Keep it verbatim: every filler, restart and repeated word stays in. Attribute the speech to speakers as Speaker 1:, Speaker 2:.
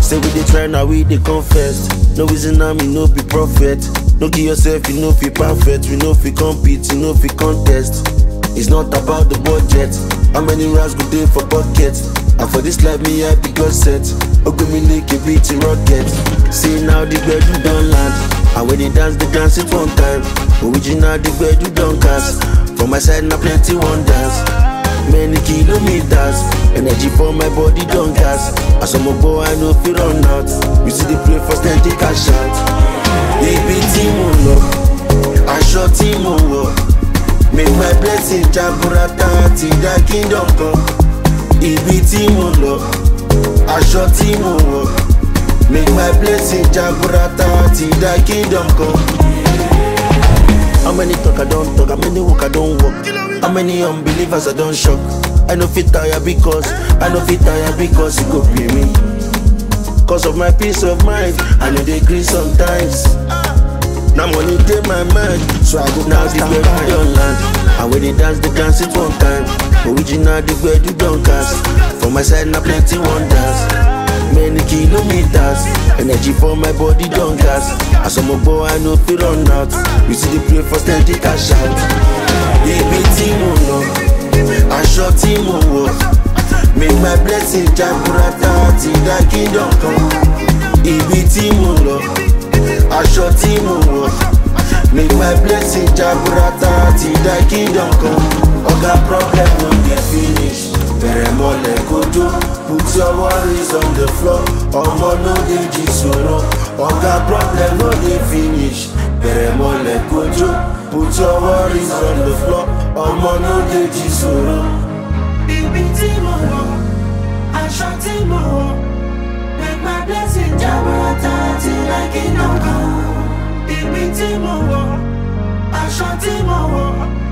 Speaker 1: Say we dey try now, we dey confess. No reason now, me no be prophet. No give yourself, you know fi perfect. We know fi compete, you know fi contest. It's not about the budget. How many rounds go dey for bucket? And for this life, me I be God set. Ogo me like a beat in rocket. See now the bed you don't land. And when they dance, they dance it one time. Original the bed you don't cast. For my side, now plenty wonders. Many kilometers. Energy for my body don't gas. As I'm a boy, I know fi run out. You see the play first, then take a shot. Ibi tí mo lọ, aṣọ tí mo wọ̀. Make my blessing jaburata ti da kingdom come. Ibi tí mo lọ, aṣọ tí mo wọ̀. Make my blessing jaburata ti da kingdom come. How many talk I don't talk, how many walk I don't walk. How many unbelievers I don't shock. I know fit tire because, I know fit tire because it go pay me. Cause of my peace of mind, I know they agree sometimes. Now money take my mind, so I go now the bed you don't land. And when they dance, they dance it one time. Original the bed you don't cast. For my side now plenty wonders. Many kilometers. Energy for my body don't gas. As I'm a boy, I know fi run out. You see the play first, then take a shot. Ibi tí mo lọ, aṣọ tí mo wọ̀. Make my blessing jaburata ti da kingdom come. Ibi tí mo lọ, aṣọ tí mo wọ̀. Make my blessing jaburata ti da kingdom come. Oga problem no dey finish. Bẹ̀rẹ̀ mọ́lẹ̀ kojú. Put your worries on the floor. Ọmọ no dey jí sọ̀rọ̀. Oga problem no dey finish. Bẹ̀rẹ̀ mọ́lẹ̀ kojú. Put your worries on the floor. Ọmọ no dey jí sọ̀rọ̀.
Speaker 2: Ibi tí mo lọ, aṣọ tí mo wọ̀. Make my blessing jaburata till I kingdom come. Ibi tí mo wọ̀, aṣọ tí mo wọ̀.